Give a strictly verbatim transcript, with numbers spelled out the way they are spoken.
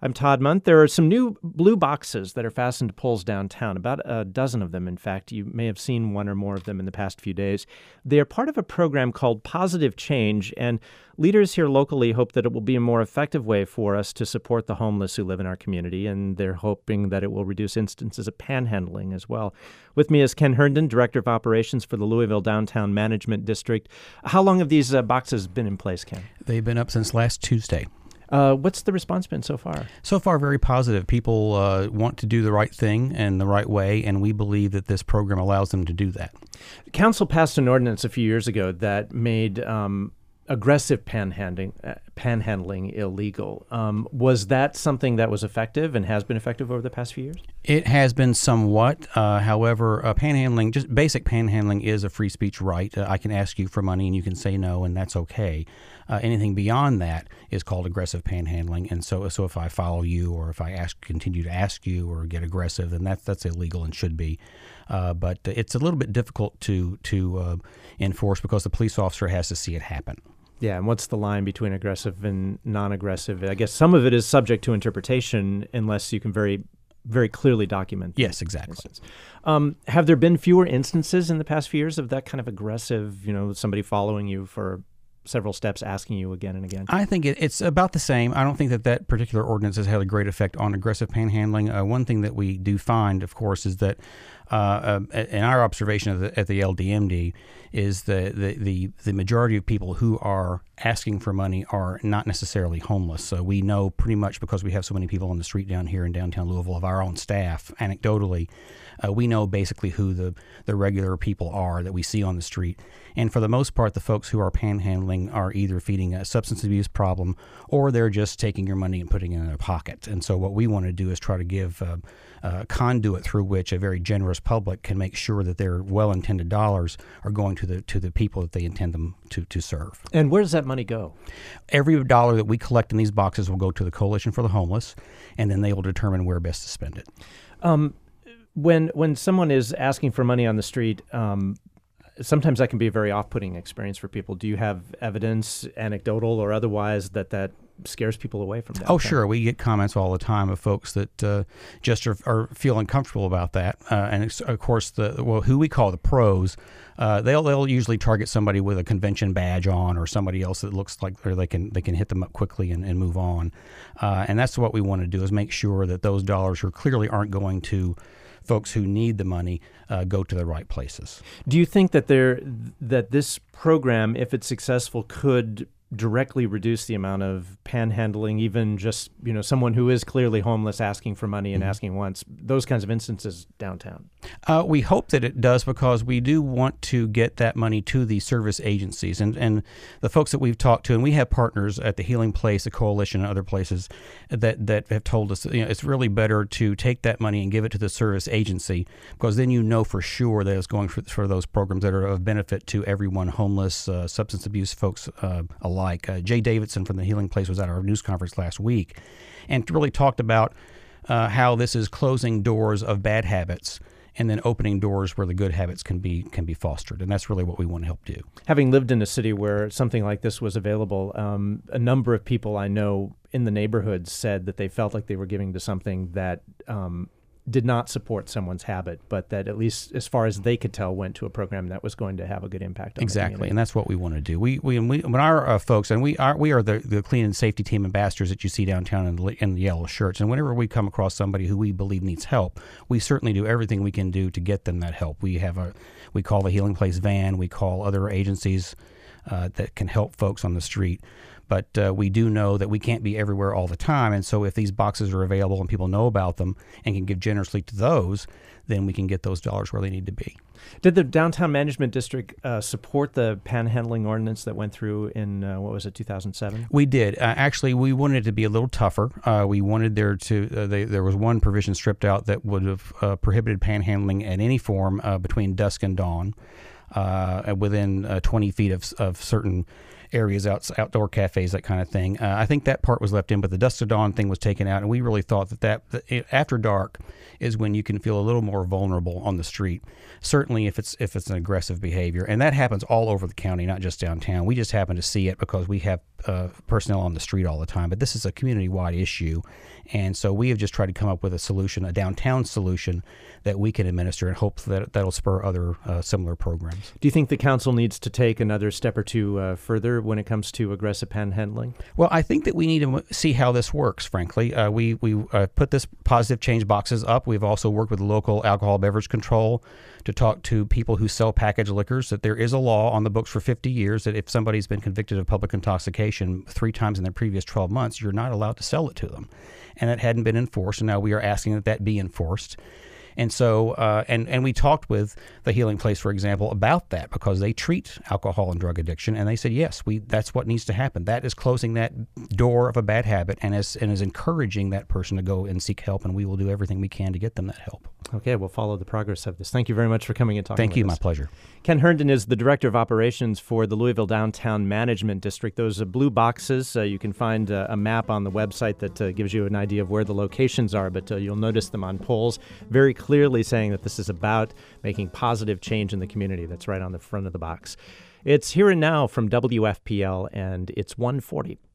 I'm Todd Munt. There are some new blue boxes that are fastened to poles downtown, about a dozen of them, in fact. You may have seen one or more of them in the past few days. They are part of a program called Positive Change, and leaders here locally hope that it will be a more effective way for us to support the homeless who live in our community, and they're hoping that it will reduce instances of panhandling as well. With me is Ken Herndon, Director of Operations for the Louisville Downtown Management District. How long have these uh, boxes been in place, Ken? They've been up since last Tuesday. Uh, what's the response been so far? So far, very positive. People uh, want to do the right thing and the right way, and we believe that this program allows them to do that. Council passed an ordinance a few years ago that made um, aggressive panhandling, uh, panhandling illegal. Um, was that something that was effective and has been effective over the past few years? It has been somewhat. Uh, however, uh, panhandling, just basic panhandling, is a free speech right. Uh, I can ask you for money and you can say no, and that's okay. Uh, anything beyond that is called aggressive panhandling, and so so if I follow you or if I ask, continue to ask you or get aggressive, then that's that's illegal and should be. Uh, but it's a little bit difficult to to uh, enforce because the police officer has to see it happen. Yeah, and what's the line between aggressive and non-aggressive? I guess some of it is subject to interpretation unless you can very, very clearly document. Yes, exactly. Um, have there been fewer instances in the past few years of that kind of aggressive, you know, somebody following you for several steps, asking you again and again? I think it, it's about the same. I don't think that that particular ordinance has had a great effect on aggressive panhandling. Uh, one thing that we do find, of course, is that uh, uh, in our observation at the, at the L D M D is the, the, the, the majority of people who are asking for money are not necessarily homeless. So we know pretty much, because we have so many people on the street down here in downtown Louisville of our own staff, anecdotally, uh, we know basically who the, the regular people are that we see on the street. And for the most part, the folks who are panhandling are either feeding a substance abuse problem or they're just taking your money and putting it in their pocket. And so what we want to do is try to give uh, a conduit through which a very generous public can make sure that their well-intended dollars are going to the to the people that they intend them to, to serve. And where does that money go? Every dollar that we collect in these boxes will go to the Coalition for the Homeless, and then they will determine where best to spend it. Um, when when someone is asking for money on the street, um, sometimes that can be a very off-putting experience for people. Do you have evidence, anecdotal or otherwise, that that scares people away from that? Oh, sure. We get comments all the time of folks that uh, just are, are feel uncomfortable about that. Uh, and it's, of course, the well, who we call the pros, uh, they'll they'll usually target somebody with a convention badge on or somebody else that looks like or they can they can hit them up quickly and, and move on. Uh, and that's what we want to do, is make sure that those dollars who clearly aren't going to folks who need the money uh, go to the right places. Do you think that there that this program, if it's successful, could directly reduce the amount of panhandling, even just, you know, someone who is clearly homeless asking for money and mm-hmm. asking once, those kinds of instances downtown? Uh, we hope that it does, because we do want to get that money to the service agencies and, and the folks that we've talked to, and we have partners at the Healing Place, the Coalition, and other places that, that have told us that, you know, it's really better to take that money and give it to the service agency, because then you know for sure that it's going for, for those programs that are of benefit to everyone, homeless, uh, substance abuse folks uh, alike. Like uh, Jay Davidson from the Healing Place was at our news conference last week and really talked about uh, how this is closing doors of bad habits and then opening doors where the good habits can be can be fostered. And that's really what we want to help do. Having lived in a city where something like this was available, um, a number of people I know in the neighborhood said that they felt like they were giving to something that um, did not support someone's habit, but that at least as far as they could tell went to a program that was going to have a good impact on exactly, the community. And that's what we want to do. We we, we when our uh, folks, and we are we are the, the clean and safety team ambassadors that you see downtown in the, in the yellow shirts, and whenever we come across somebody who we believe needs help, we certainly do everything we can do to get them that help. We have a we call the Healing Place van, we call other agencies uh, that can help folks on the street. But uh, we do know that we can't be everywhere all the time. And so if these boxes are available and people know about them and can give generously to those, then we can get those dollars where they need to be. Did the Downtown Management District uh, support the panhandling ordinance that went through in, uh, what was it, two thousand seven? We did. Uh, actually, we wanted it to be a little tougher. Uh, we wanted there to, uh, they, there was one provision stripped out that would have uh, prohibited panhandling in any form uh, between dusk and dawn, uh, within uh, twenty feet of, of certain areas, out, outdoor cafes, that kind of thing. Uh, I think that part was left in, but the dusk to dawn thing was taken out, and we really thought that, that, that after dark is when you can feel a little more vulnerable on the street. Certainly if it's if it's an aggressive behavior, and that happens all over the county, not just downtown. We just happen to see it because we have uh, personnel on the street all the time. But this is a community-wide issue, and so we have just tried to come up with a solution, a downtown solution that we can administer, and hope that that'll spur other uh, similar programs. Do you think the council needs to take another step or two uh, further when it comes to aggressive panhandling? Well, I think that we need to see how this works, frankly. Uh, we we uh, put this positive change boxes up. We've also worked with local alcohol beverage control to talk to people who sell packaged liquors, that there is a law on the books for fifty years that if somebody's been convicted of public intoxication three times in the previous twelve months, you're not allowed to sell it to them. And that hadn't been enforced, and now we are asking that that be enforced. And so, uh, and, and we talked with the Healing Place, for example, about that, because they treat alcohol and drug addiction, and they said, yes, we that's what needs to happen. That is closing that door of a bad habit, and is, and is encouraging that person to go and seek help, and we will do everything we can to get them that help. Okay, we'll follow the progress of this. Thank you very much for coming and talking Thank with you, us. my pleasure. Ken Herndon is the Director of Operations for the Louisville Downtown Management District. Those uh, blue boxes, uh, you can find uh, a map on the website that uh, gives you an idea of where the locations are, but uh, you'll notice them on poles, very clearly saying that this is about making positive change in the community. That's right on the front of the box. It's Here and Now from W F P L, and it's one forty.